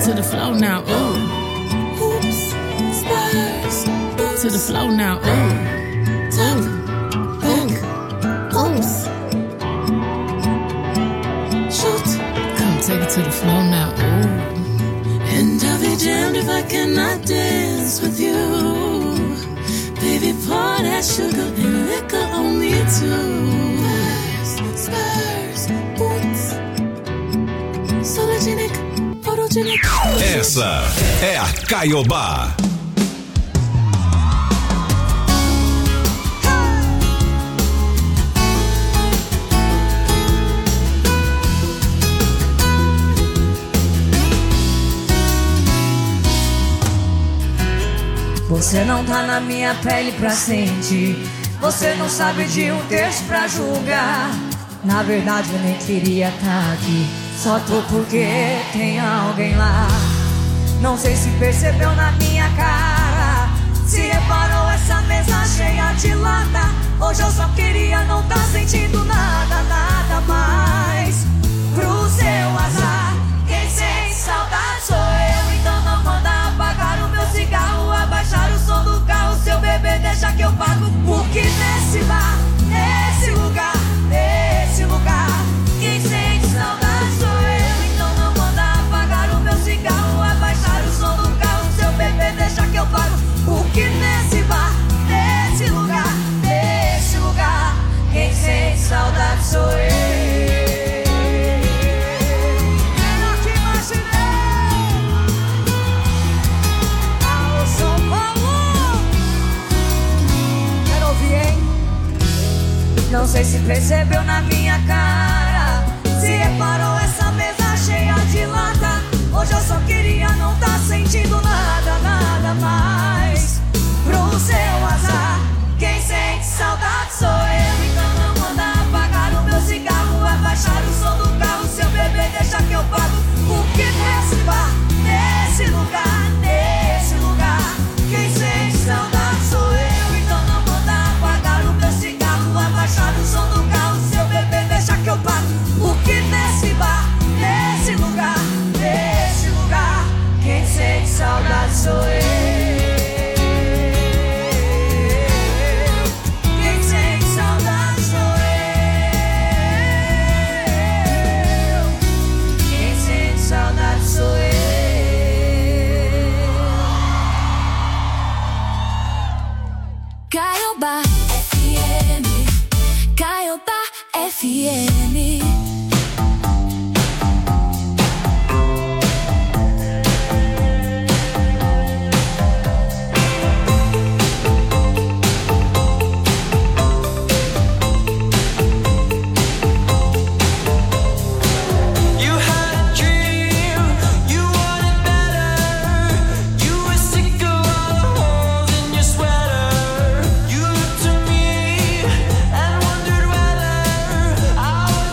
it to the flow now, ooh. Hoops, Spurs, boots. To the flow now, ooh. Talk, think, oops. Shoot, come take it to the flow now, ooh. And I'll be damned if I cannot dance with you. Baby, pour that sugar and liquor on me too. Spurs, boots. Sologenic, photogenic. Essa é a Caiobá. Você não tá na minha pele pra sentir. Você não sabe de um terço pra julgar. Na verdade eu nem queria tá aqui. Só tô porque tem alguém lá. Não sei se percebeu na minha cara. Se reparou essa mesa cheia de lata. Hoje eu só queria não tá sentindo nada, nada mais. Pro seu azar, quem sente saudade sou eu. Então não manda apagar o meu cigarro, abaixar o som do carro. Seu bebê deixa que eu pago. Porque nesse bar, nesse lugar, quem sente saudade sou eu. Então não manda apagar o meu cigarro, abaixar o som do carro. Seu bebê deixa que eu pago. Porque nesse bar, nesse lugar, quem sente saudade sou eu. Não sei se percebeu na minha cara. Se reparou essa mesa cheia de lata. Hoje eu só queria não tá sentindo nada, nada mais. Pro seu azar, quem sente saudade sou eu. Então não manda apagar o meu cigarro, abaixar o som do carro. Seu bebê deixa que eu pago. Porque nesse bar, nesse lugar, quem sente saudade sou eu. Então não manda apagar o meu cigarro, abaixar o som do carro. Seu bebê deixa que eu pago. Porque nesse bar, nesse lugar, quem sente saudade sou eu. Quem sente saudade sou eu. Quem sente saudade sou eu. Caiobá FM, Caiobá FM. I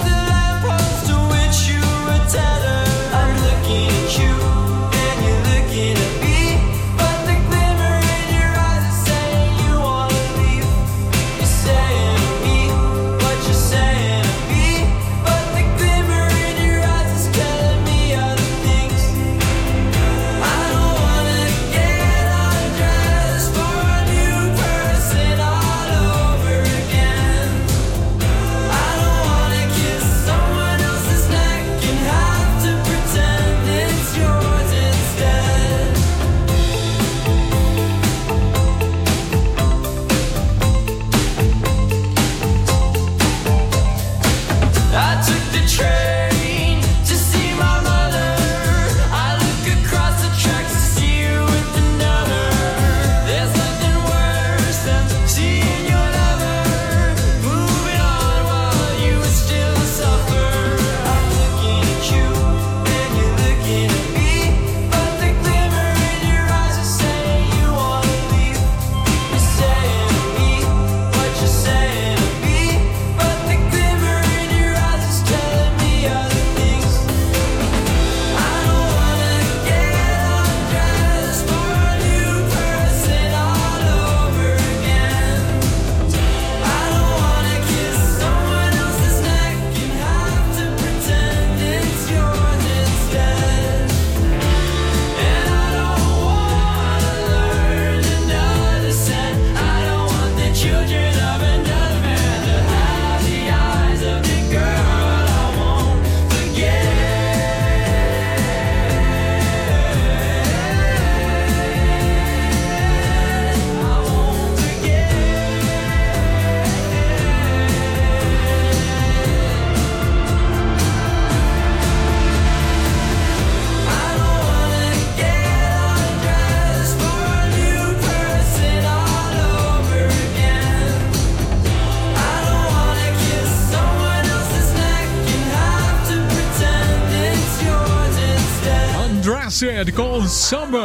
Rancid com Summer.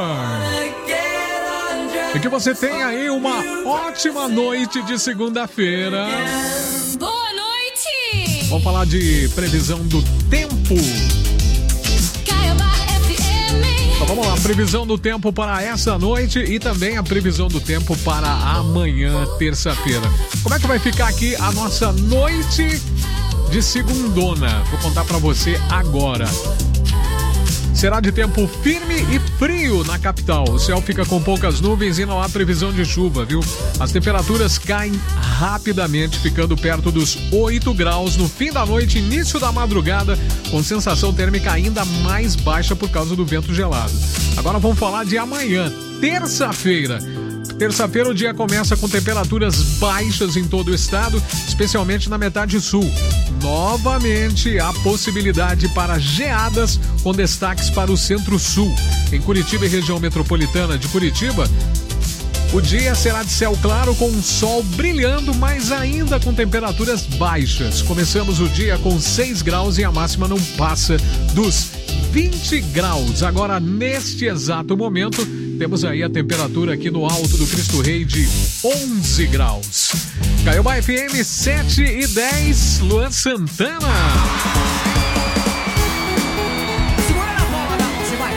E que você tenha aí uma ótima noite de segunda-feira. Boa noite! Vamos falar de previsão do tempo. Caiobá FM. Então vamos lá, previsão do tempo para essa noite e também a previsão do tempo para amanhã, terça-feira. Como é que vai ficar aqui a nossa noite de segundona? Vou contar para você agora. Será de tempo firme e frio na capital. O céu fica com poucas nuvens e não há previsão de chuva, viu? As temperaturas caem rapidamente, ficando perto dos 8 graus no fim da noite, início da madrugada, com sensação térmica ainda mais baixa por causa do vento gelado. Agora vamos falar de amanhã, terça-feira. Terça-feira o dia começa com temperaturas baixas em todo o estado, especialmente na metade sul. Novamente, há possibilidade para geadas com destaques para o centro-sul. Em Curitiba e região metropolitana de Curitiba, o dia será de céu claro com o sol brilhando, mas ainda com temperaturas baixas. Começamos o dia com 6 graus e a máxima não passa dos 20 graus. Agora, neste exato momento, temos aí a temperatura aqui no Alto do Cristo Rei de 11 graus. Caiobá FM 7:10, Luan Santana. Segura na bola, não, você vai.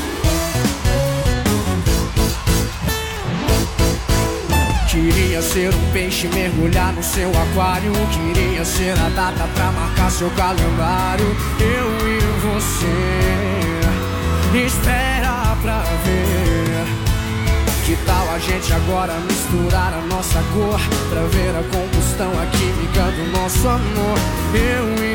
Queria ser um peixe, mergulhar no seu aquário. Queria ser a data pra marcar seu calendário. Eu e você, espera pra ver. Que tal a gente agora misturar a nossa cor pra ver a combustão, a química do nosso amor. Eu e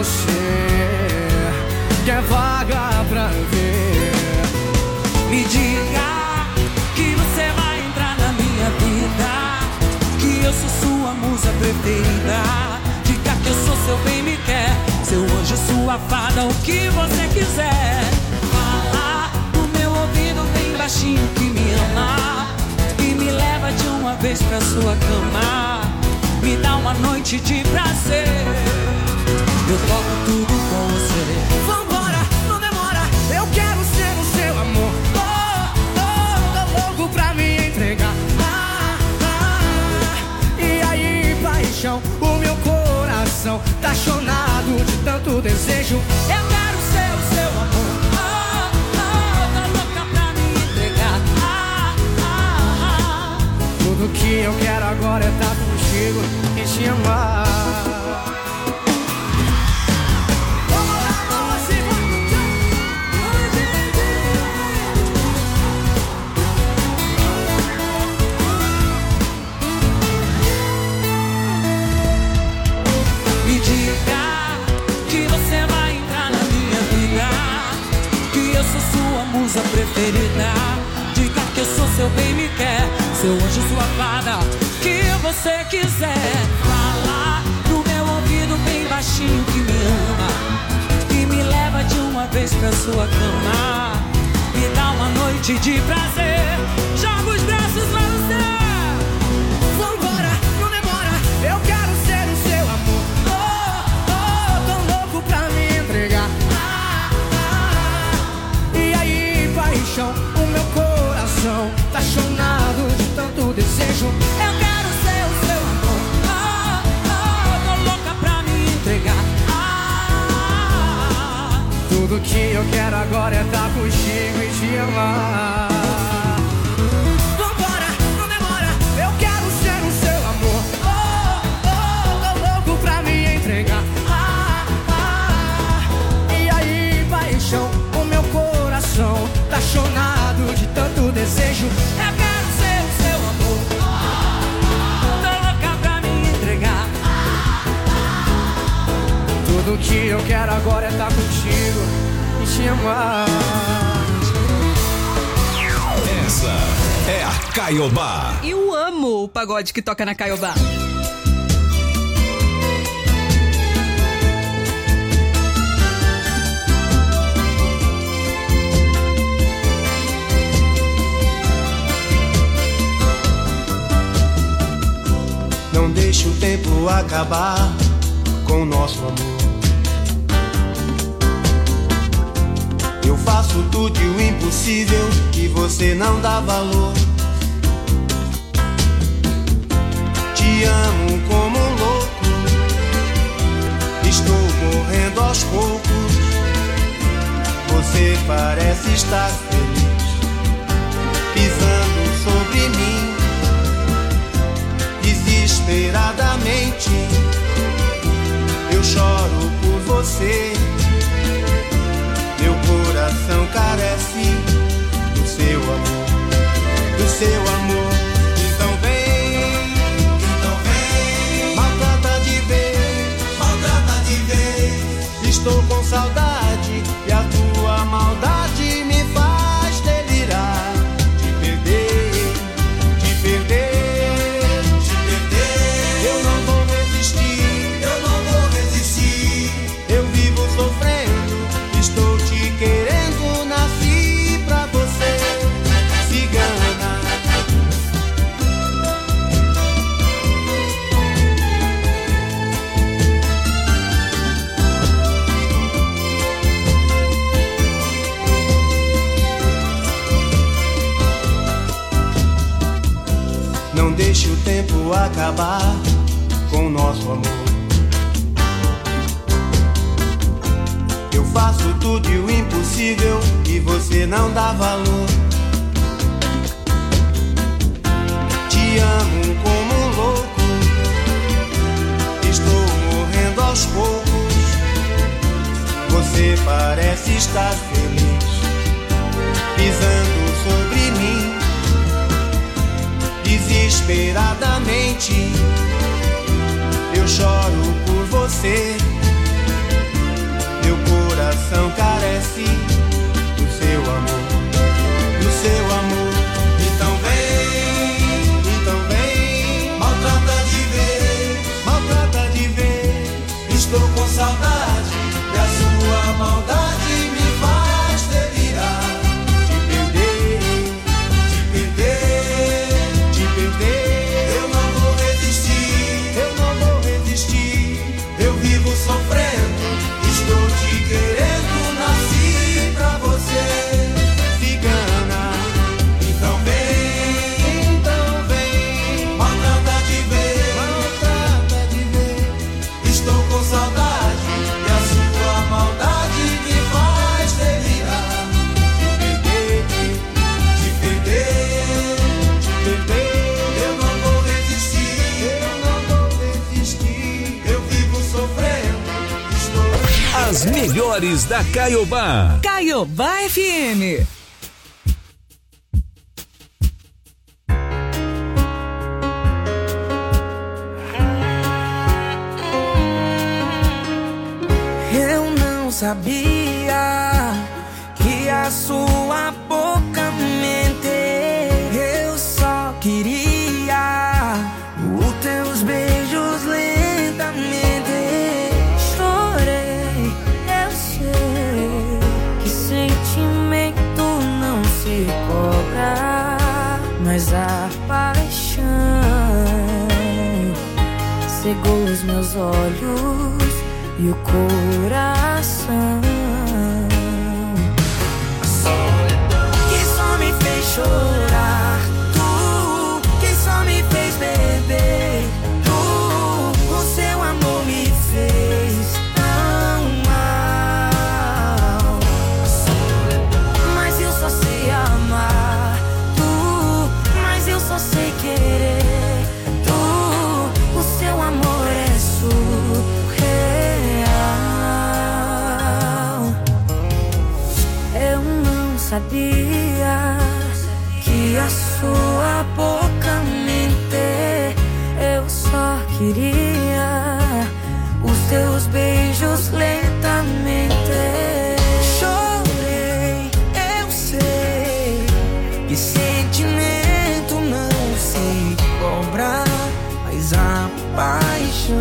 você, que é vaga pra ver. Me diga que você vai entrar na minha vida, que eu sou sua musa preferida. Diga que eu sou seu bem me quer, seu anjo, sua fada, o que você quiser. Fala no meu ouvido bem baixinho que me ama e me leva de uma vez pra sua cama. Me dá uma noite de prazer, eu toco tudo com você. Vambora, não demora, eu quero ser o seu amor. Tô louco pra me entregar. E aí, paixão, o meu coração tá chonado de tanto desejo. Eu quero ser o seu amor. Tô louca pra me entregar. Tudo que eu quero agora é estar contigo e te amar. Me diga que você vai entrar na minha vida, que eu sou sua musa preferida. Diga que eu sou seu bem me quer, seu anjo, sua fada, que você quiser. Fala no meu ouvido bem baixinho que me ama e me leva de uma vez pra sua cama. Me dá uma noite de prazer, joga os braços lá no céu. Vambora, não demora, eu quero ser o seu amor. Tô louco pra me entregar. E aí, paixão, o meu coração tá chonado de tanto desejo. Eu quero ser o seu amor. Tô louca pra me entregar. Tudo que eu quero agora é estar contigo e te amar. Vambora, não demora, eu quero ser o seu amor. Tô louco pra me entregar. E aí, paixão, o meu coração tá chonado de tanto desejo. Eu quero ser o seu amor. Tô louca pra me entregar. Tudo que eu quero agora é estar contigo e te amar. Essa é a Caiobá. Eu amo o pagode que toca na Caiobá. Não deixe o tempo acabar com o nosso amor. Eu faço tudo e o impossível e você não dá valor. Te amo como um louco, estou morrendo aos poucos. Você parece estar feliz, pisando sobre mim, desesperadamente. Eu choro por você, meu coração carece do seu amor, do seu amor. Então vem, maltrata de vez. Estou com saudade e a tua maldade me faz delirar. Te perder, te perder, te perder. Eu não vou resistir, eu não vou resistir. Eu vivo sofrendo, estou te querendo, nasci pra você, cigana. Não deixe o tempo acabar com o nosso amor. Eu faço tudo e o impossível e você não dá valor. Te amo como um louco, estou morrendo aos poucos. Você parece estar feliz, pisando sobre mim, desesperadamente. Eu choro por você, meu coração carece do seu amor, do seu amor. Então vem, maltrata de vez. Estou com saudade e a sua maldade me faz delirar. Te perder, te perder, te perder. Eu não vou resistir, eu não vou resistir. Eu vivo sofrendo, estou te querendo, nasci pra você, cigana. Então vem, maltrata de vez. Estou com saudade e a sua maldade me faz delirar. Te perder, te perder. Eu não vou resistir, eu não vou resistir. Eu vivo sofrendo, estou... As melhores da Caiobá. Caiobá FM. Eu não sabia que a sua boca mente. Eu só queria os teus beijos lentamente. Chorei, eu sei que sentimento não se cobra, mas a paixão cegou os meus olhos e o coração, que só me fez chorar. Tu, que só me fez beber. Tu, o seu amor me fez tão mal. Mas eu só sei amar. Tu, mas eu só sei querer. Tu, o seu amor é surreal. Eu não sabia que a sua boca mente. Eu só queria os teus beijos lentamente. Chorei, eu sei que sentimento não se cobra, mas a paixão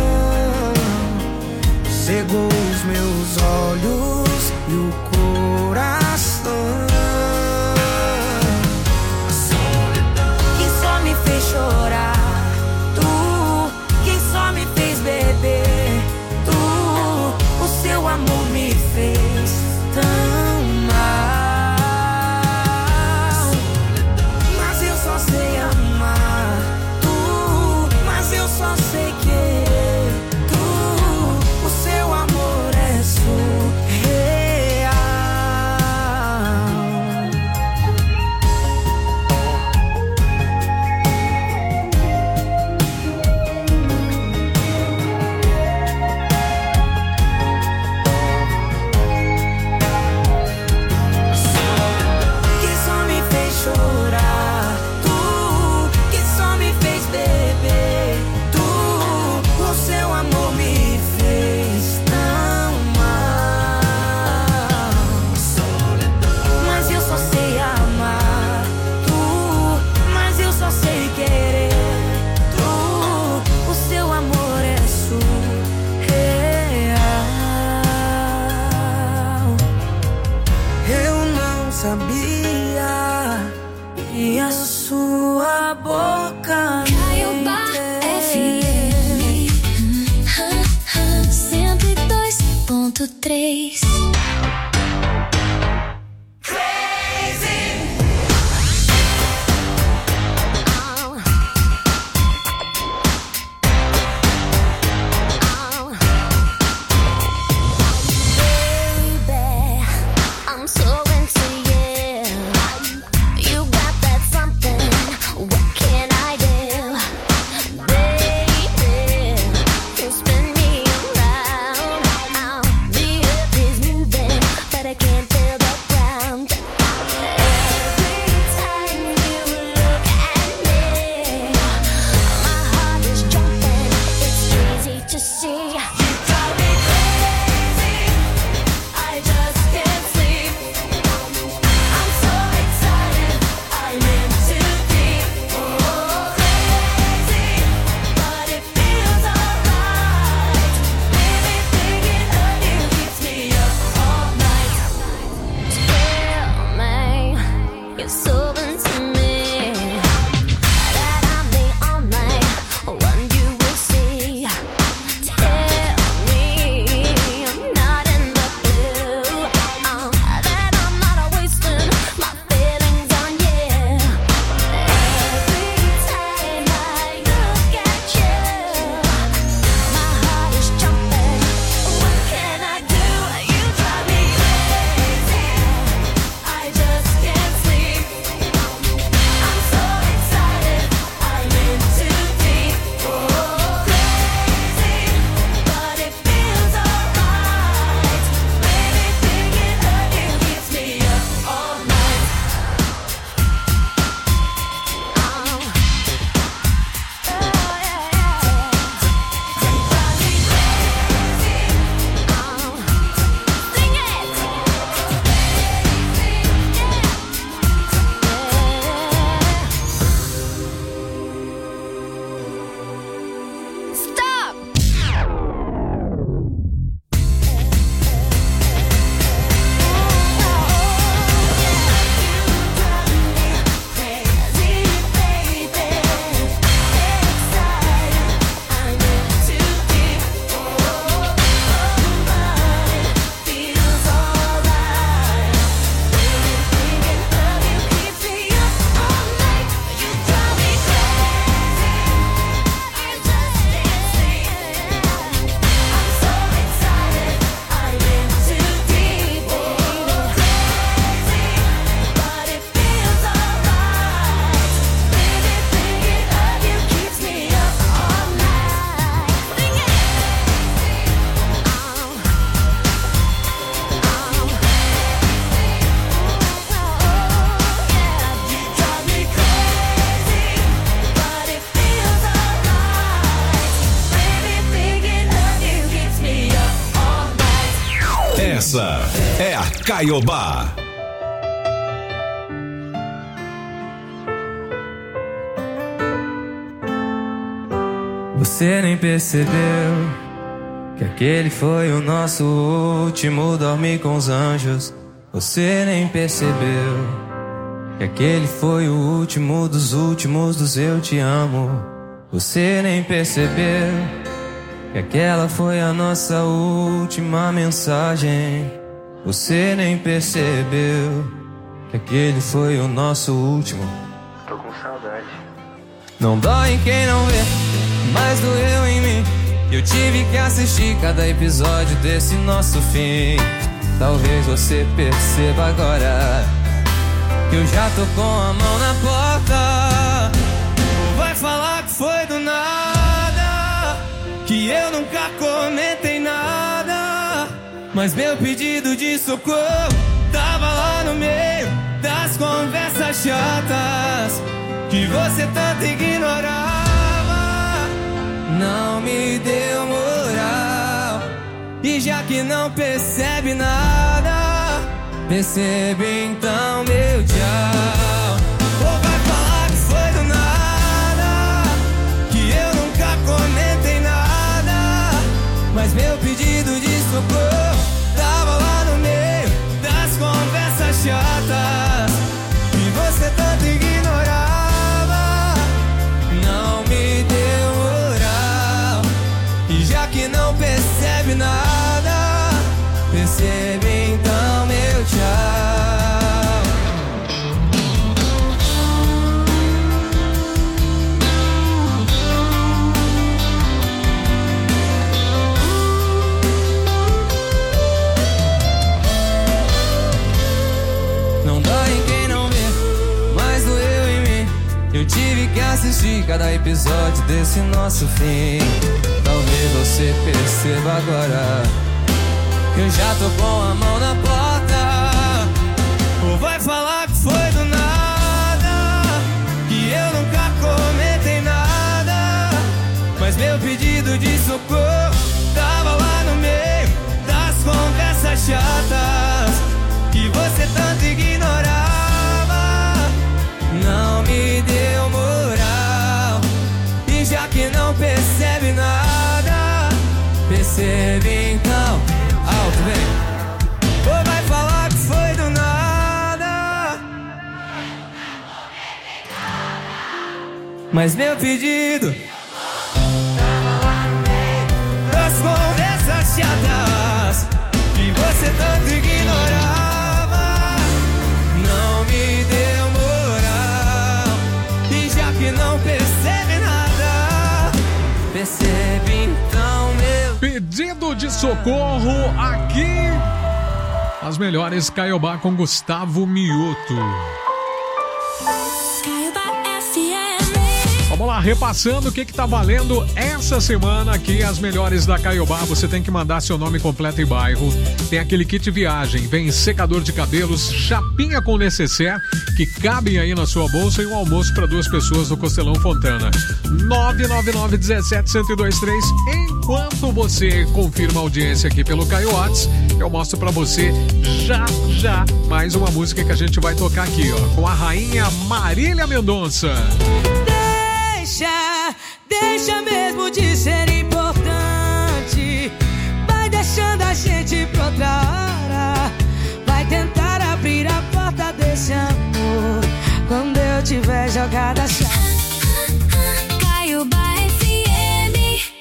cegou os meus olhos e o coração, que só me fez chorar. Tu, que 101.3. Essa é a Caiobá. Você nem percebeu que aquele foi o nosso último dormir com os anjos. Você nem percebeu que aquele foi o último dos eu te amo. Você nem percebeu que aquela foi a nossa última mensagem. Você nem percebeu que aquele foi o nosso último. Tô com saudade. Não dói em quem não vê, mas doeu em mim. Eu tive que assistir cada episódio desse nosso fim. Talvez você perceba agora que eu já tô com a mão na porta. Ou vai falar que foi do nada, que eu nunca comentei nada, mas meu pedido de socorro tava lá no meio das conversas chatas que você tanto ignorava. Não me deu moral, e já que não percebe nada, percebe então meu tchau. Ou vai falar que foi do nada, que eu nunca comentei nada, mas meu pedido de socorro tava lá no meio das conversas chatas que você tanto ignorava. Não me deu moral, e já que não percebe nada, tive que assistir cada episódio desse nosso fim. Talvez você perceba agora que eu já tô com a mão na porta. Ou vai falar que foi do nada, que eu nunca comentei nada, mas meu pedido de socorro tava lá no meio das conversas chatas que você tanto ignorava. Não me deu moral, e já que não percebe nada, percebe então. Alto, vem. Ou vai falar que foi do nada, mas meu pedido das conversas chatas que você tanto ignorava. Não me deu moral, e já que não percebe nada, percebe então meu pedido de socorro aqui. As melhores Caiobá com Gustavo Mioto. Vamos lá, repassando o que tá valendo essa semana aqui, as melhores da Caiobá. Você tem que mandar seu nome completo e bairro. Tem aquele kit viagem, vem secador de cabelos, chapinha com necessaire, que cabem aí na sua bolsa, e um almoço para 2 pessoas no Costelão Fontana. 999-17-1023. Enquanto você confirma a audiência aqui pelo Caio Whats, eu mostro para você já mais uma música que a gente vai tocar aqui, ó, com a rainha Marília Mendonça. Deixa mesmo de ser importante. Vai deixando a gente pra outra hora. Vai tentar abrir a porta desse amor quando eu tiver jogado a chave. Caiobá FM.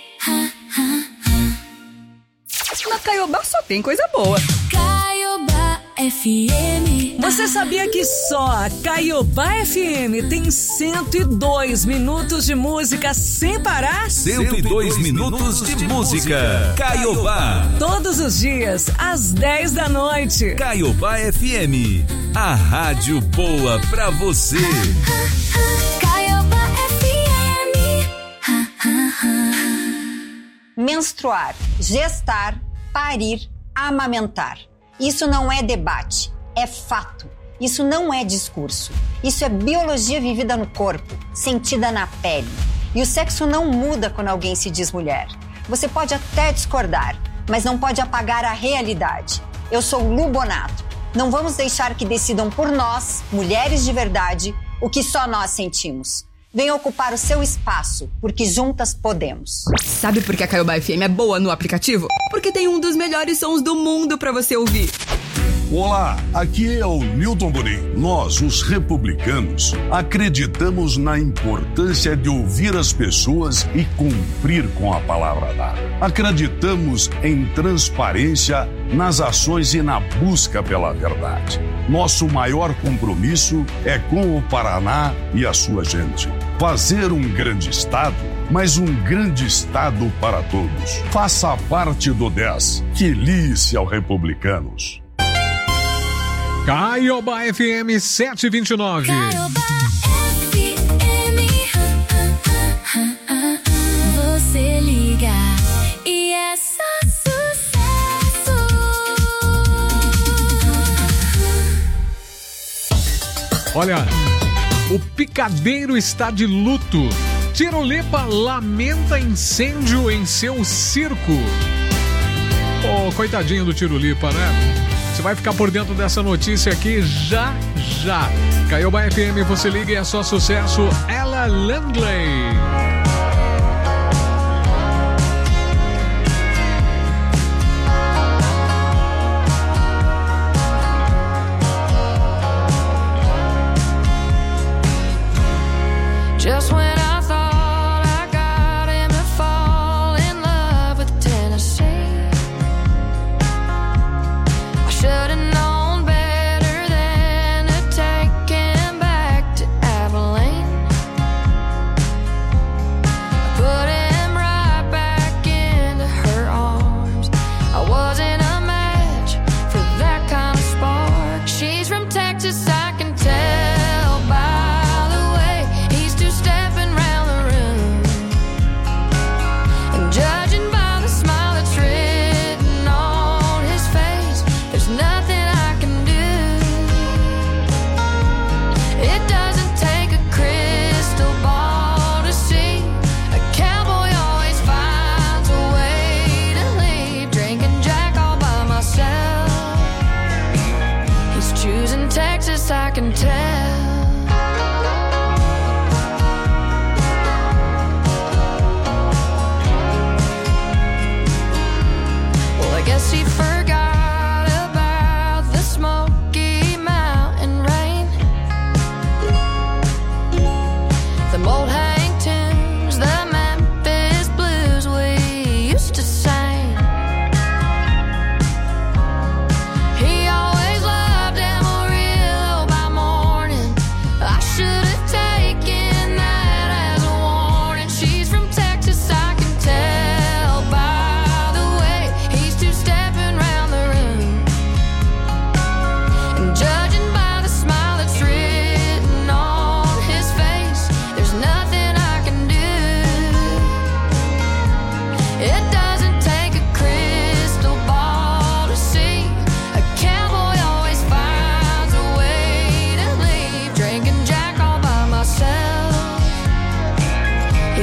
Na Caiobá só tem coisa boa. Caiobá FM. Você sabia que só a Caiobá FM tem 102 minutos de música sem parar? 102 minutos de música. Caiobá. Todos os dias, às 10 da noite. Caiobá FM. A rádio boa pra você. Caiobá FM. Menstruar, gestar, parir, amamentar. Isso não é debate, é fato. Isso não é discurso. Isso é biologia vivida no corpo, sentida na pele. E o sexo não muda quando alguém se diz mulher. Você pode até discordar, mas não pode apagar a realidade. Eu sou Lu Bonato. Não vamos deixar que decidam por nós, mulheres de verdade, o que só nós sentimos. Venha ocupar o seu espaço, porque juntas podemos. Sabe por que a Caiobá FM é boa no aplicativo? Porque tem um dos melhores sons do mundo pra você ouvir. Olá, aqui é o Newton Bonin. Nós, os republicanos, acreditamos na importância de ouvir as pessoas e cumprir com a palavra dada. Acreditamos em transparência nas ações e na busca pela verdade. Nosso maior compromisso é com o Paraná e a sua gente. Fazer um grande estado, mas um grande estado para todos. Faça parte do 10. Filie-se ao Republicanos. Caiobá FM 729. Caiobá FM. Você liga e é só sucesso. Olha, o picadeiro está de luto. Tirolipa lamenta incêndio em seu circo. Oh, coitadinho do Tirolipa, né? Você vai ficar por dentro dessa notícia aqui já. Caiobá FM, você liga e é só sucesso. Ella Landley. Just when I thought I got him to fall in love with Tennessee, I should have known better than to take him back to Abilene. I put him right back into her arms. I wasn't a match for that kind of spark. She's from Texas, I can tell by the way he's too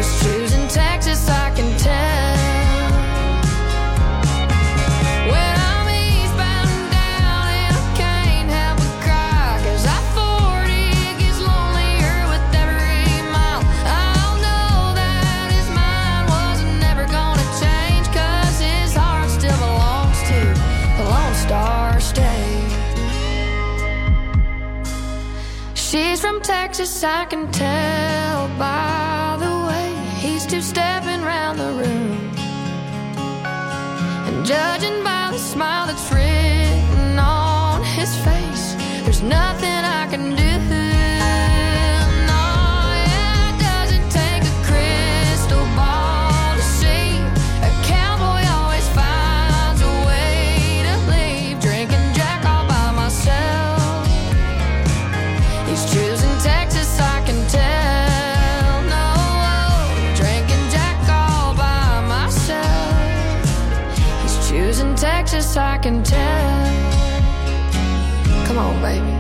He's choosing Texas, I can tell. When I'm eastbound down and I can't help but cry, 'cause I-40 gets lonelier with every mile. I know that his mind was never gonna change, 'cause his heart still belongs to the Lone Star State. She's from Texas, I can tell by the way he's two-stepping round the room, and judging by the smile that's written on his face, there's nothing I can do. No, yeah, it doesn't take a crystal ball to see. A cowboy always finds a way to leave. Drinking Jack all by myself. He's choosing Texas, I can tell. No, drinking Jack all by myself. He's choosing Texas, I can tell. Come on, baby.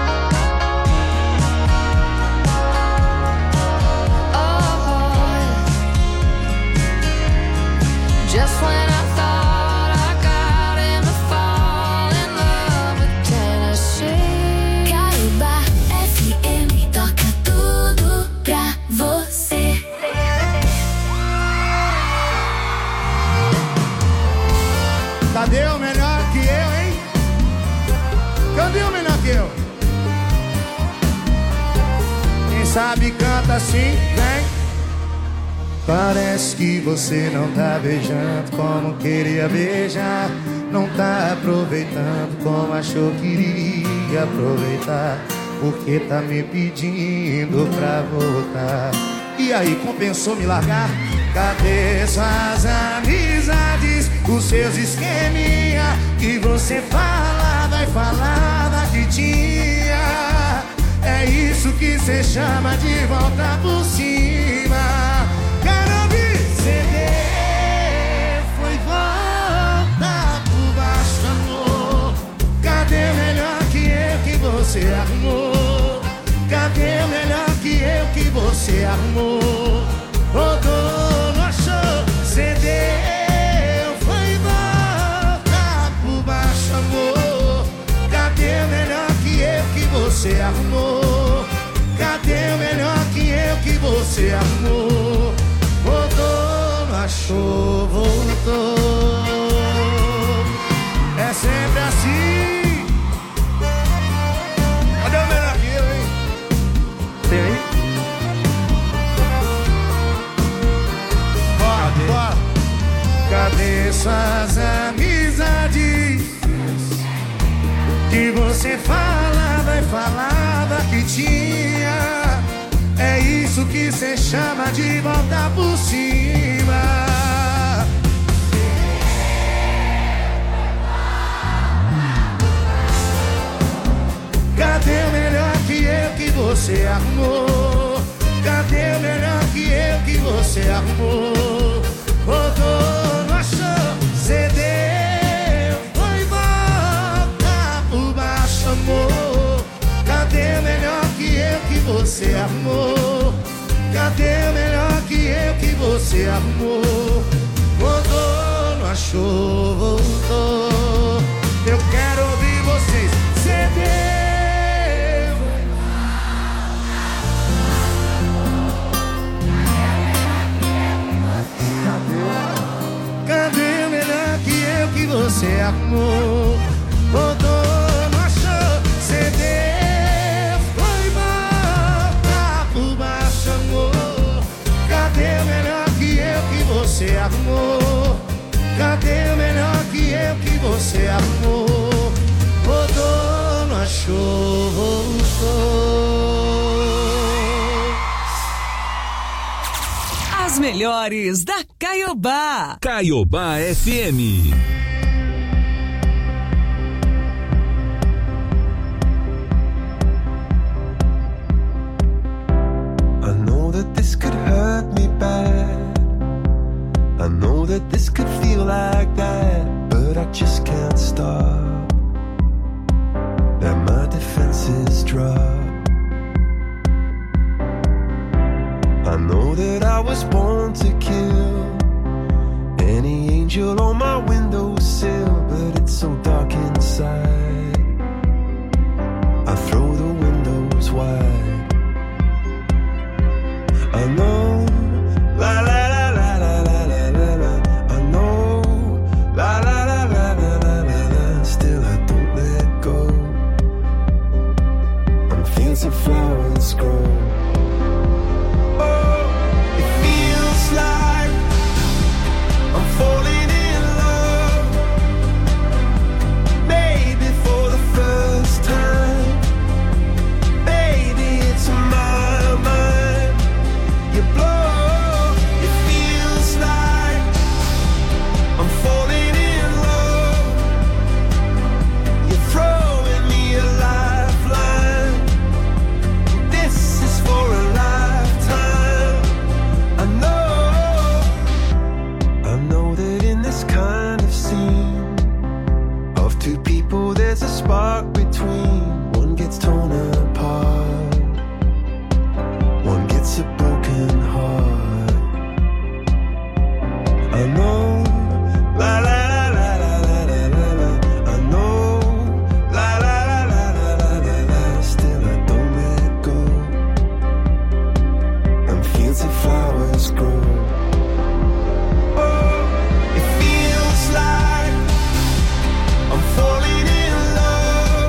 Oh, just when I thought I got him to fall in love with Tennessee. Caiobá FM toca tudo pra você. Cadê o melhor que eu, hein? Cadê o melhor que eu? Quem sabe canta assim, vem. Parece que você não tá beijando como queria beijar. Não tá aproveitando como achou que iria aproveitar. Porque tá me pedindo pra voltar. E aí, compensou me largar? Cadê suas amizades? Os seus esqueminha que você falava e falava que tinha. É isso que cê chama de volta por cima. Quero ouvir CD. Foi volta por baixo, amor. Cadê o melhor que você arrumou? Cadê o melhor que você arrumou? Rodou, não achou, cedeu, foi volta por baixo, amor. Cadê o melhor que você arrumou? Cadê o melhor que você arrumou? Rodou, não achou, voltou. É sempre assim. Cadê o melhor que eu, hein? Tem aí? Bora. Cadê suas amizades que você falava e falava que tinha? É isso que cê chama de volta por cima. Cadê o melhor que você arrumou? Cadê o melhor que você arrumou? Rodou, não achou, cedeu, foi volta por baixo, amor. Cadê o melhor que você arrumou? Cadê o melhor que você arrumou? Rodou, não achou, voltou. Eu quero ouvir vocês, cedeu. Cadê o melhor que você arrumou? Rodou, não achou, cedeu, foi volta por baixo, amor. Cadê o melhor que você arrumou? Cadê o melhor que você arrumou? Rodou, não achou, voltou. As melhores da Caiobá. Caiobá FM. I know that this could hurt me bad. I know that this could feel like that, but I just can't stop. And my defenses drop. I know that I was born to kill. Any angel on my windowsill, but it's so dark inside. I throw the windows wide. I know, la la la la la la la la la. I know, la la la la la la la la. Still I don't let go. I'm fancy flowers grow. Oh, it feels like I'm falling in love. Maybe for the first time. Baby, it's my mind. You blow. It feels like I'm falling in love. You're throwing me a lifeline. This is for a lifetime. I know that in this kind of scene of two people there's a spark between. One gets torn apart, one gets a broken heart. I know, la la la la la la la la. I know, la la la la la la la la. Still I don't let go. And fancy flowers grow. Oh, it feels like I'm falling in love.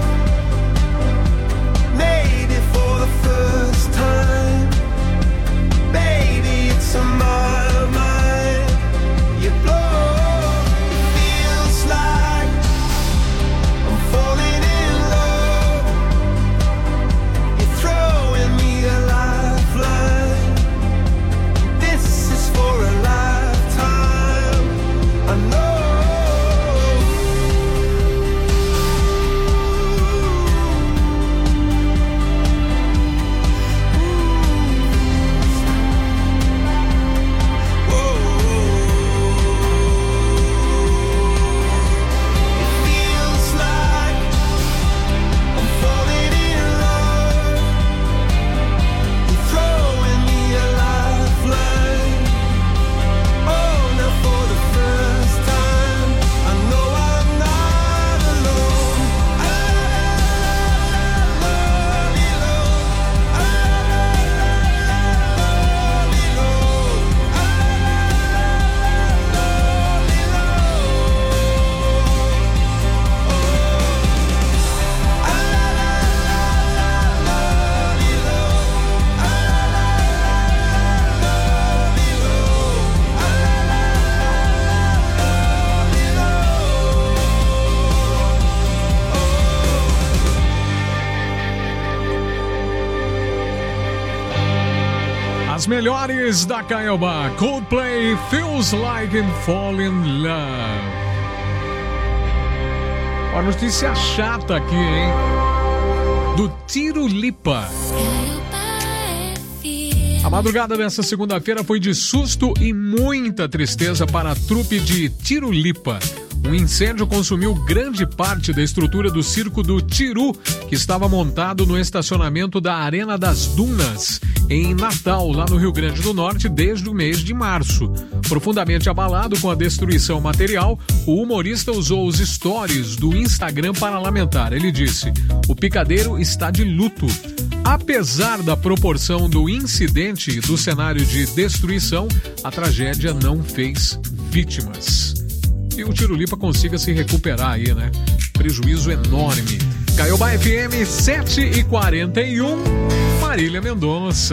Maybe for the first time. Baby, it's on my mind. You blow. It feels like I'm falling in love. You're throwing me a lifeline. This is for a lifetime. I know. It feels like I'm falling in love. You're throwing me a lifeline. Oh, now for the first time, I know I'm not alone. As melhores da Caiobá. Coldplay, Feels Like I'm Fall in Love. Uma notícia chata aqui, hein? Do Tirulipa. A madrugada dessa segunda-feira foi de susto e muita tristeza para a trupe de Tirulipa. Um incêndio consumiu grande parte da estrutura do circo do Tiru, que estava montado no estacionamento da Arena das Dunas, em Natal, lá no Rio Grande do Norte, desde o mês de março. Profundamente abalado com a destruição material, o humorista usou os stories do Instagram para lamentar. Ele disse: "O picadeiro está de luto. Apesar da proporção do incidente e do cenário de destruição, a tragédia não fez vítimas." E o Tirulipa consiga se recuperar aí, né? Prejuízo enorme. Caiobá FM 7h41, Marília Mendonça.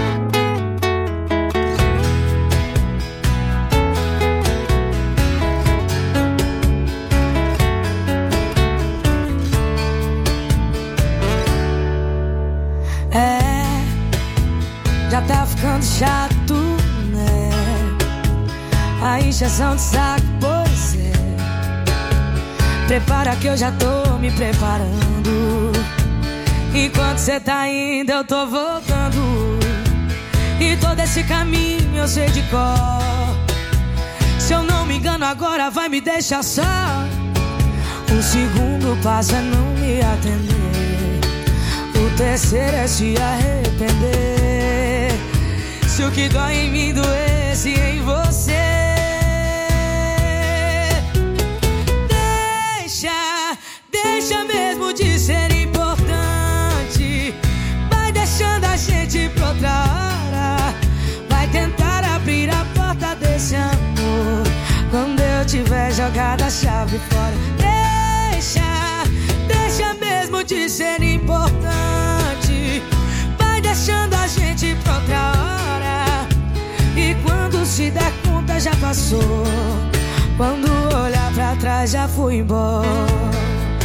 Já tá ficando chato, né? A injeção de saco, pois é. Prepara que eu já tô me preparando. Enquanto cê tá indo, eu tô voltando. E todo esse caminho eu sei de cor. Se eu não me engano agora vai me deixar só. O segundo passo é não me atender. O terceiro é se arrepender. Se Se o que dói em mim doesse em você. Deixa mesmo de ser importante. Vai deixando a gente pra outra hora. Vai tentar abrir a porta desse amor quando eu tiver jogado a chave fora. Deixa mesmo de ser importante. Vai deixando a gente pra outra hora. E quando se der conta já passou. Quando olhar pra trás já fui embora.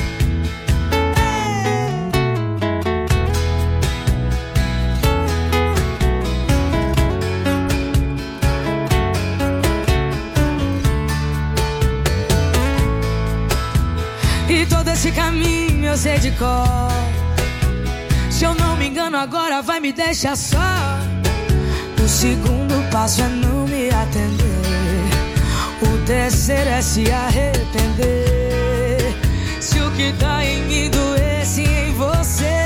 E todo esse caminho eu sei de cor. Se eu não me engano agora vai me deixar só. O segundo passo é não me atender. O terceiro é se arrepender. Se o que dá em mim doesse em você.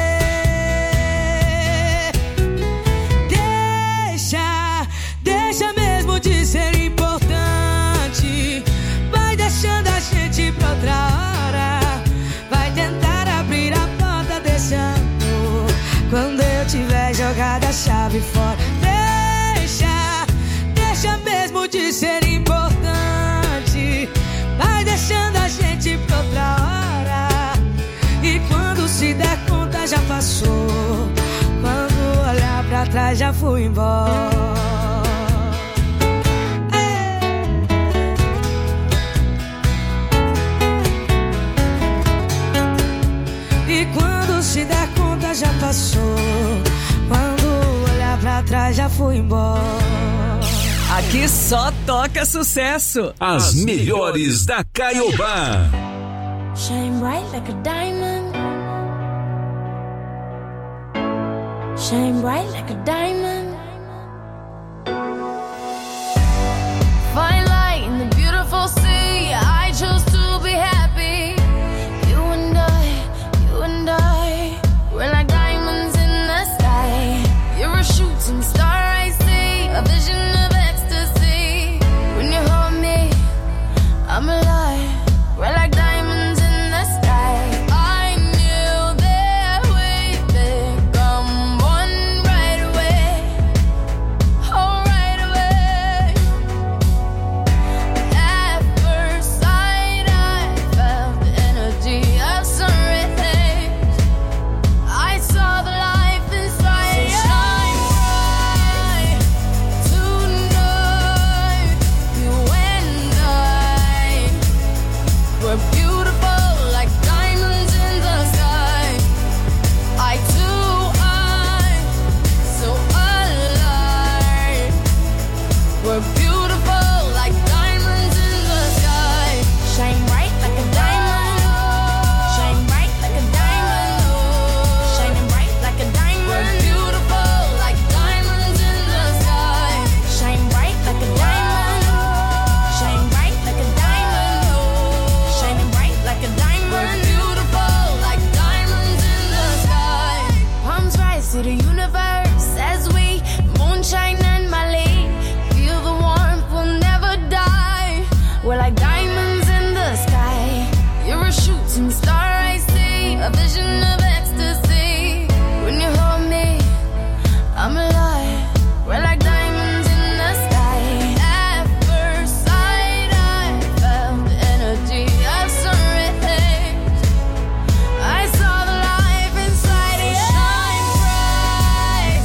Deixa mesmo de ser importante. Vai deixando a gente pra outra hora. Vai tentar abrir a porta desse amor quando eu tiver jogado a chave fora. Deixa mesmo de ser importante. Vai deixando a gente pra outra hora. E quando se der conta já passou. Quando olhar pra trás já fui embora. E quando se der conta já passou. Quando olhar pra trás já fui embora. Aqui só toca sucesso. As melhores da Caiobá. Shine bright like a diamond. Shine bright like a diamond. Fine light in the beautiful sea. I chose to be happy. You and I, we're like diamonds in the sky. You're a shooting star, I see. A vision of ecstasy. When you hold me, I'm alive. We're like diamonds in the sky. I knew that we'd become one right away. Oh, right away. At first sight, I felt the energy of sunrise. I saw the life inside. So shine bright tonight. You and I, we're beautiful like diamonds in the sky. I too, I'm so alive. We're beautiful like diamonds in the sky. Shine bright like a diamond. Shine bright like a diamond. Shining bright like a diamond. We're beautiful like diamonds in the sky. Shine bright like a diamond. Shine bright like a diamond. Shining bright like a diamond. We're beautiful like diamonds in the sky. Palms rise to the universe as we moonshine and Mali. Feel the warmth, we'll never die. We're like diamonds in the sky. You're a shooting star, I see. A vision of ecstasy. When you hold me, I'm alive. We're like diamonds in the sky. At first sight, I felt the energy of sunrise. I saw the life inside you. Shine bright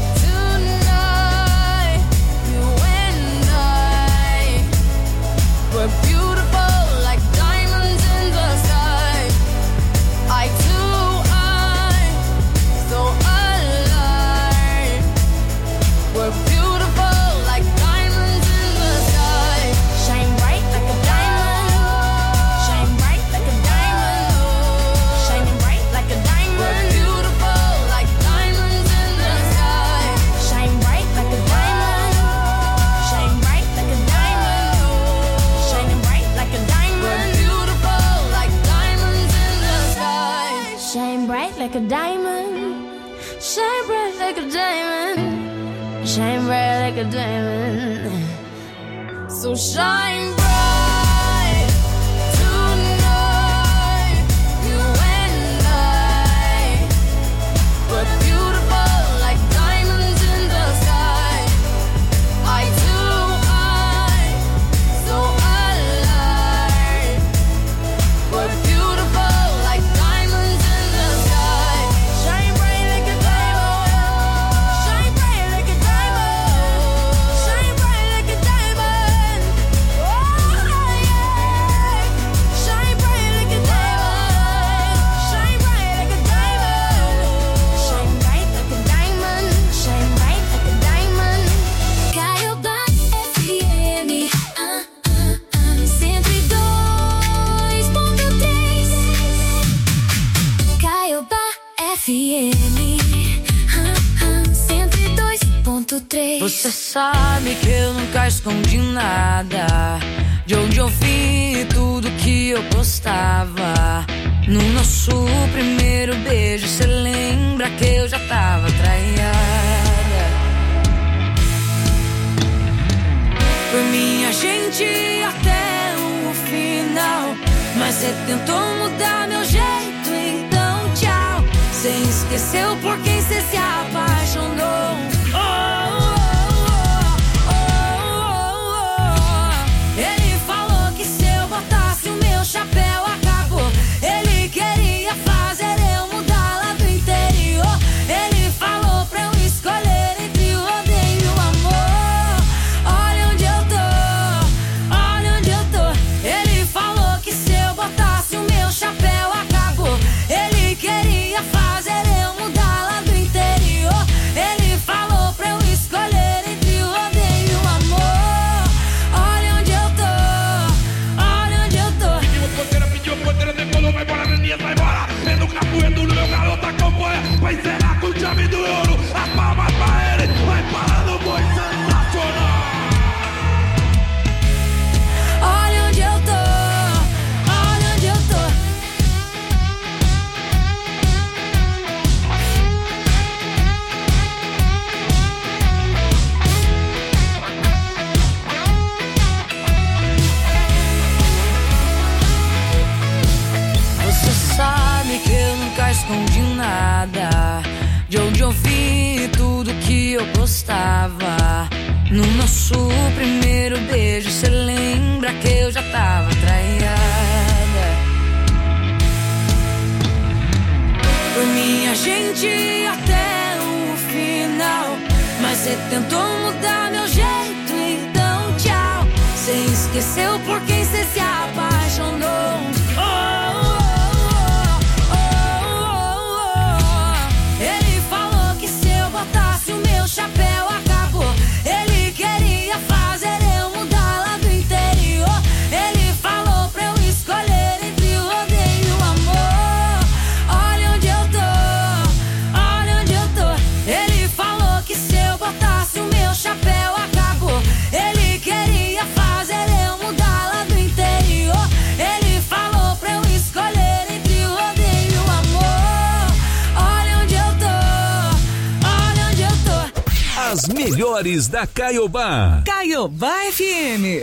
tonight. You and I, we're beautiful like diamonds in the sky. I too, I'm so alive. We're beautiful like diamonds in the sky. Shine bright like a diamond. Shine bright like a diamond. Shining bright like a diamond. We're beautiful like diamonds in the sky. Shine bright like a diamond. Shine bright like a diamond. Shining bright like a diamond. We're beautiful like diamonds in the sky. Shine bright like a diamond. Shine bright like a diamond. Shine bright like a diamond. So shine bright tonight, you and I. We're beautiful like diamonds in the sky. Eye to eye, so alive. We're beautiful like diamonds in the sky. Shine bright like a diamond. Shine bright like a diamond. Shine bright like a diamond. Oh yeah. Shine bright like a diamond. Shine bright like a diamond. Shine bright like a diamond. Shine bright like a diamond. Caiobá FM 102.3. Caiobá FM 102.3. Você sabe que eu nunca escondi nada de onde eu vim e tudo que eu gostava. No nosso primeiro beijo, cê lembra que eu já tava traiada. Por mim a gente ia até o final, mas cê tentou mudar meu jeito, então tchau. Cê esqueceu por quem cê se apaixonou. Ele falou que se eu botasse o meu chapéu acabou. Ele queria fazer eu mudar lá do interior. Ele falou pra eu escolher entre o odeio e o amor. Olha onde eu tô, olha onde eu tô. Ele falou que se eu botasse o meu chapéu acabou. Ele queria fazer eu mudar lá do interior. Ele falou pra eu escolher entre o odeio e o amor. Olha onde eu tô, olha onde eu tô. Pediu porteira, decolou, vai embora, menina, vai embora. É no capoeiro, no meu garoto acompanha. Vai encerrar com o chave do ouro. As palmas pra ele, vai parar no boi sensacional. Olha onde eu tô, olha onde eu tô. Você sabe que eu nunca escondi nada de onde eu vim e tudo que eu gostava. No nosso primeiro beijo, cê lembra que eu já tava traiada. Por mim a gente ia até o final, mas cê tentou mudar meu jeito, então tchau. Cê esqueceu por quem cê se apaixonou. Ele falou que se eu botasse o meu chapéu acabou. Ele queria fazer eu mudar lá do interior. Ele falou pra eu escolher entre o odeio e o amor. Olha onde eu tô, olha onde eu tô. Ele falou que se eu botasse o meu chapéu acabou. Ele queria fazer eu mudar lá do interior. Ele falou pra eu escolher entre o odeio e o amor. Olha onde eu tô, olha onde eu tô. As melhores da Caiobá. Caiobá FM.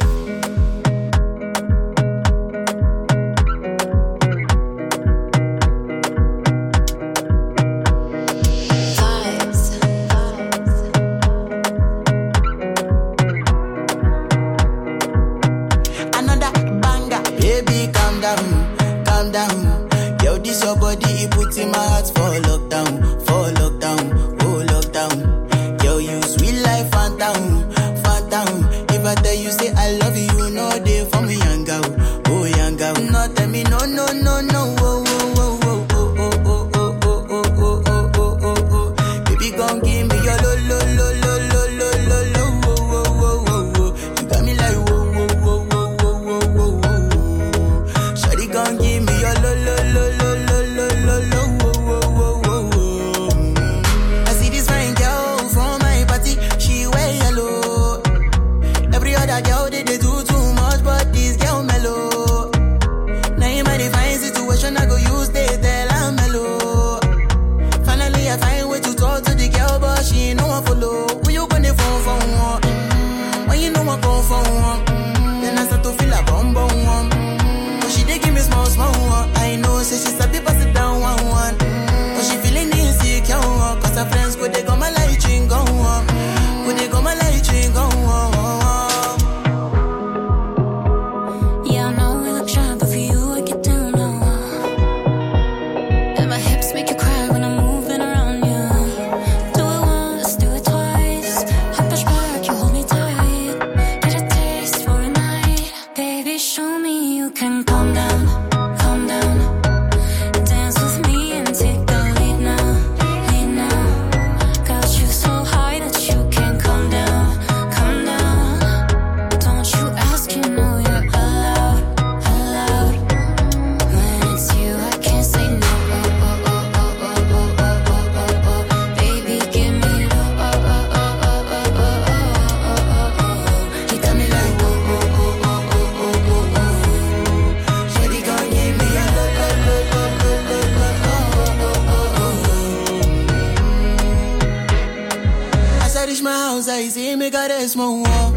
Another banger, baby, calm down, calm down. Yo, this your body, it puts in my heart for lockdown, oh lockdown. Yo, you sweet life, phantom, phantom. If I tell you say I love you, you know want go for one. Then I start to feel a bum bum one. But she dey give me small small one. I know say she sabi pass it down one one. But she feeling insecure one. Cause her friends go they go my light ring go on. Go they go my light ring go on. Yeah, I know we look shy, but for you I get down low. And my hips make you cry when I'm moving around you. Do it once, do it twice. I push back, you hold me tight. Get a taste for a night. Baby, show me you can calm down, calm down. Dance with me and take the lead now, lead now. Got you so high that you can't come down, come down. Don't you ask, you know you're allowed, allowed. When it's you, I can't say no. Baby, give me low. You got me like Shawty gon' give me a As I reach my house, I see me got a small wall.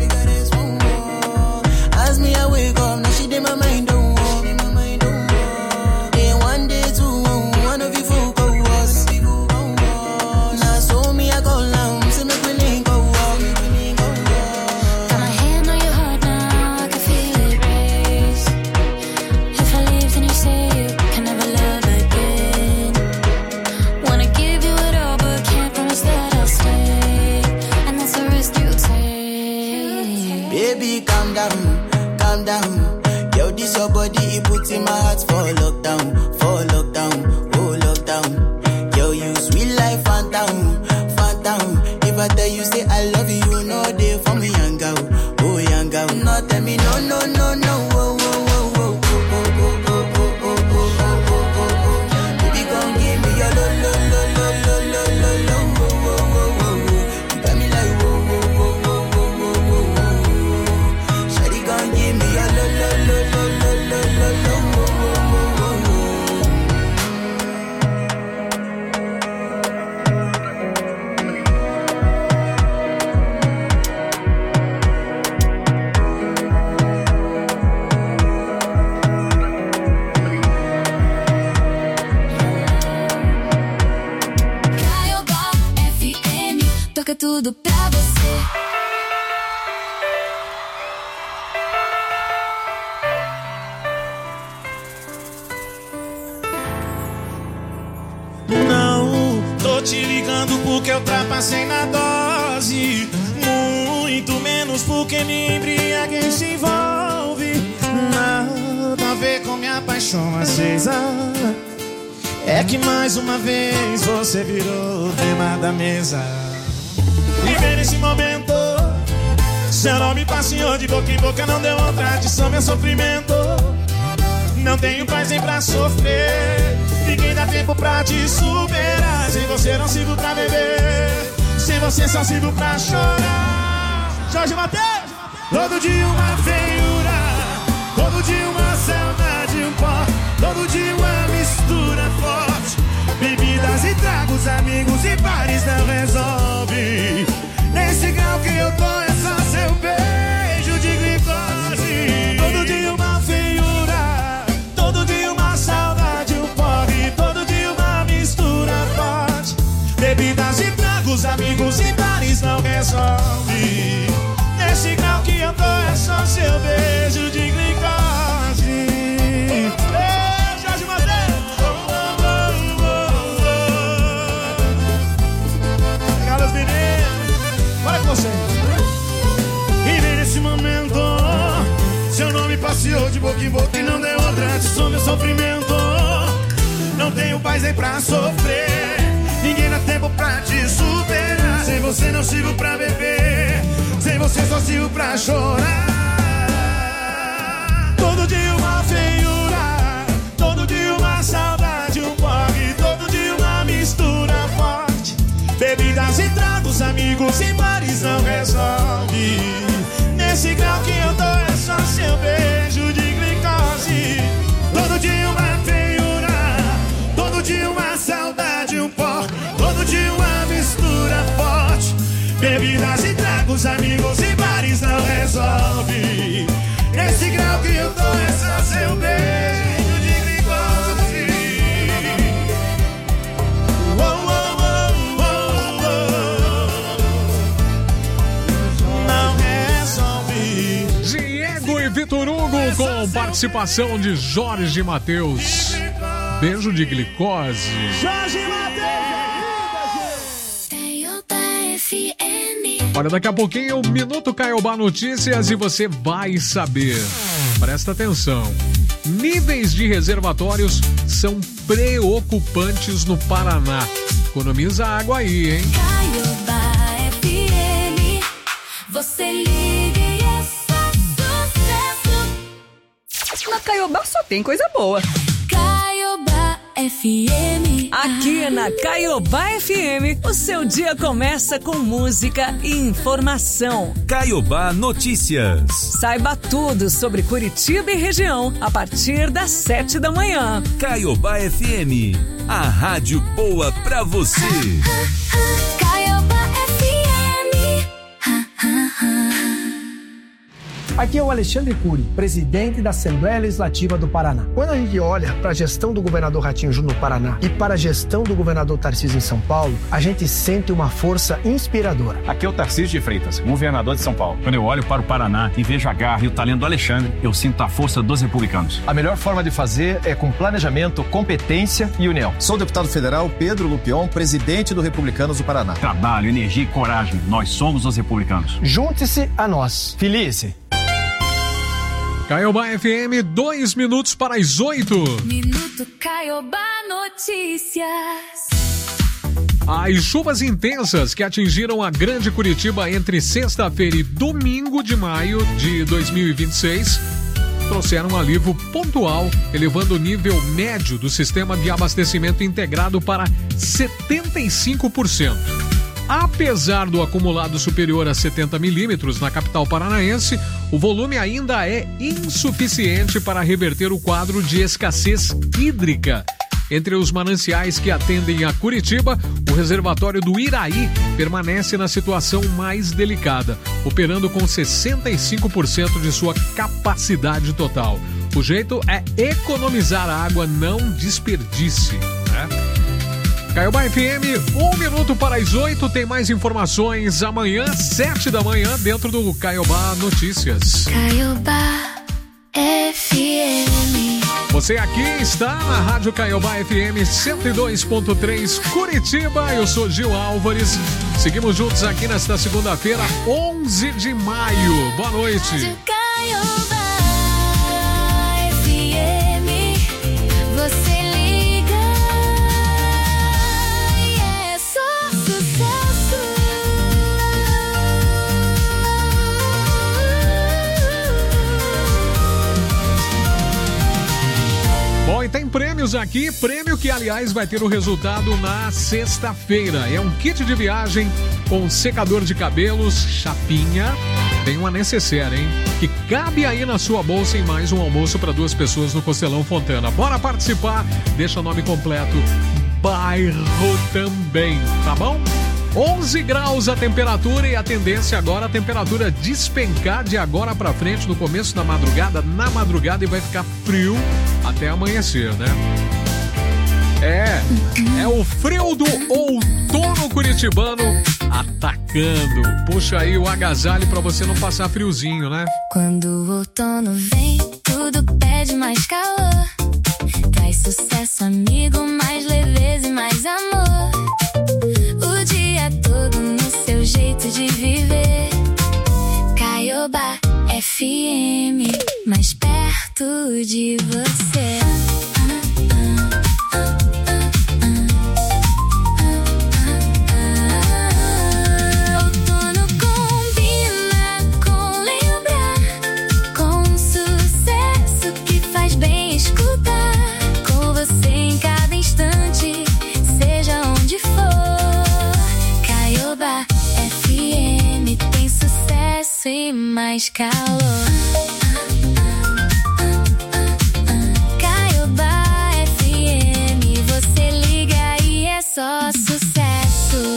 As me I wake up, now she did my mind don't walk. Day one, day two, one of you folk go us. Now so me I go down, see me willing go walk. Got my hand on your heart now, I can feel it race. If I leave, then you say you can never love again. Wanna give you it all, but can't promise that I'll stay. And that's a risk you take. Baby, calm down, calm down. Yo, this your body, it puts in my heart for lockdown, oh lockdown. Yo, you sweet life, phantom, phantom. If I tell you say I love you, you know they for me young girl, oh young girl. No, tell me no, no, no, no, oh, oh, oh, oh, oh, oh, oh, oh, oh, oh, oh, oh, oh. Baby, come give me your lo, lo, lo, lo, lo, lo, lo, lo, oh, oh, oh, oh, oh. You got me like oh, oh, oh, oh, oh, oh, oh, oh. Shawty gon' give me a lo lo lo lo lo lo lo lo wo wo wo wo. Caiobá FM, toca tudo pra você. Não, tô te ligando porque eu ultrapassei na dose. Muito menos porque me embriaguei se envolve. Nada a ver com minha paixão acesa. É que mais uma vez você virou o tema da mesa. E vem nesse momento, seu nome passeou de boca em boca, não deu outra adição, meu sofrimento. Não tenho paz nem pra sofrer. Ninguém dá tempo pra te superar. Sem você não sirvo pra beber. Sem você só sirvo pra chorar. Jorge Mateus! Todo dia uma feiura, todo dia uma saudade, um pó. Todo dia uma mistura forte. Bebidas e tragos, amigos e bares não resolve. Nesse grau que eu tô é só seu beijo de glicose. Todo dia uma feiura, todo dia uma saudade, um porre. Todo dia uma mistura forte. Bebidas e tragos, amigos e bares não resolve. Nesse grau que eu tô é só seu beijo de glicose. Ei, Jorge Mateus! Obrigado, os meninos. Bora com você. E vem nesse momento, seu nome passeou de boca em boca e não deu outra adição, meu sofrimento. Não tenho paz nem pra sofrer. Ninguém dá tempo pra te superar. Sem você não sirvo pra beber. Sem você só sirvo pra chorar. Todo dia uma feiura, todo dia uma saudade, um porre. Todo dia uma mistura forte. Bebidas e tragos, amigos e bares não resolve. Nesse grau que eu tô é só seu beijo de glicose. Todo dia uma feiura, todo dia uma saudade, um pó. Todo dia uma mistura forte. Bebidas e tragos, amigos e bares não resolve. Vitor Hugo com participação de Jorge Mateus. Beijo de glicose. Jorge Olha, daqui a pouquinho, Minuto Caiobá Notícias e você vai saber. Presta atenção. Níveis de reservatórios são preocupantes no Paraná. Economiza água aí, hein? Caiobá FM, você liga e é só sucesso. Na Caiobá só tem coisa boa. Caiobá FM. Aqui na Caiobá FM, o seu dia começa com música e informação. Caiobá Notícias. Saiba tudo sobre Curitiba e região a partir das 7 da manhã. Caiobá FM, a rádio boa pra você. Caiobá FM. Aqui é o Alexandre Cury, presidente da Assembleia Legislativa do Paraná. Quando a gente olha para a gestão do governador Ratinho Júnior no Paraná e para a gestão do governador Tarcísio em São Paulo, a gente sente uma força inspiradora. Aqui é o Tarcísio de Freitas, governador de São Paulo. Quando eu olho para o Paraná e vejo a garra e o talento do Alexandre, eu sinto a força dos republicanos. A melhor forma de fazer é com planejamento, competência e união. Sou o deputado federal Pedro Lupion, presidente do Republicanos do Paraná. Trabalho, energia e coragem, nós somos os republicanos. Junte-se a nós. Felice! Caiobá FM, 2 minutos para as 8. Minuto Caiobá Notícias. As chuvas intensas que atingiram a Grande Curitiba entre sexta-feira e domingo de maio de 2026 trouxeram um alívio pontual, elevando o nível médio do sistema de abastecimento integrado para 75%. Apesar do acumulado superior a 70 milímetros na capital paranaense, o volume ainda é insuficiente para reverter o quadro de escassez hídrica. Entre os mananciais que atendem a Curitiba, o reservatório do Iraí permanece na situação mais delicada, operando com 65% de sua capacidade total. O jeito é economizar a água, não desperdice, né? Caiobá FM, 1 minuto para as 8, tem mais informações amanhã, 7 da manhã, dentro do Caiobá Notícias. Caiobá FM. Você aqui está na Rádio Caiobá FM 102.3 Curitiba, eu sou Gil Álvares, seguimos juntos aqui nesta segunda-feira, 11 de maio, boa noite. Caiobá FM, você Bom, e tem prêmios aqui, prêmio que aliás vai ter o resultado na sexta-feira. É um kit de viagem com secador de cabelos, chapinha, tem uma necessaire, hein? Que cabe aí na sua bolsa em mais um almoço para 2 pessoas no Costelão Fontana. Bora participar, deixa o nome completo, bairro também, tá bom? 11 graus a temperatura e a tendência agora a temperatura despencar de agora pra frente no começo da madrugada, na madrugada, e vai ficar frio até amanhecer, né? É o frio do outono curitibano atacando. Puxa aí o agasalho pra você não passar friozinho, né? Quando o outono vem, tudo pede mais calor. Traz sucesso, amigo, mais leveza e mais amor. O dia todo no seu jeito de viver. Caiobá FM, mais perto de você. Outono combina com lembrar, com sucesso que faz bem escutar. Com você em cada instante, seja onde for. Caiobá FM tem sucesso e mais calor. Caiobá FM, você liga e é só sucesso.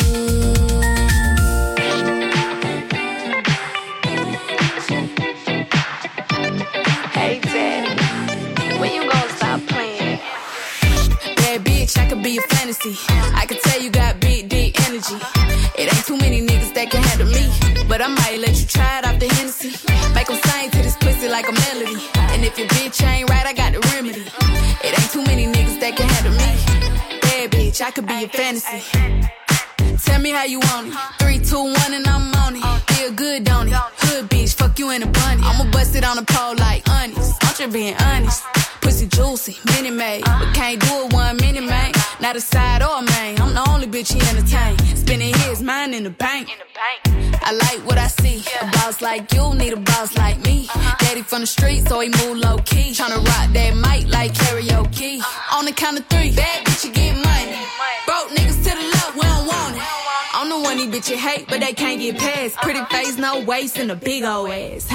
Hey Daddy, when you gonna stop playing? Bad bitch, I could be a fantasy. I could tell you got big, deep energy. It ain't too many niggas that can handle me, but I might let you try it off the Hennessy. Make them sing to this pussy like a melody. And if your bitch ain't right, I got the remedy. It ain't too many niggas that can handle me. Bad bitch, I could be your fantasy. Tell me how you want it. 3, 2, 1 and I'm on it. Feel good, don't it? Hood bitch, fuck you in a bunny. I'ma bust it on the pole like honest. I'm just being honest. Pussy juicy, mini made, but can't do it 1 minute, man. Not a side or a main. I'm the only bitch he entertain. Spending his mind in the bank. I like what I see. A boss like you need a boss like me. Daddy from the street, so he move low key. Tryna rock that mic like karaoke. On the count of 3, bad bitch, you get money. Broke niggas to the left, we don't want it. I'm the one these bitches hate, but they can't get past. Pretty face, no waist, and a big old ass.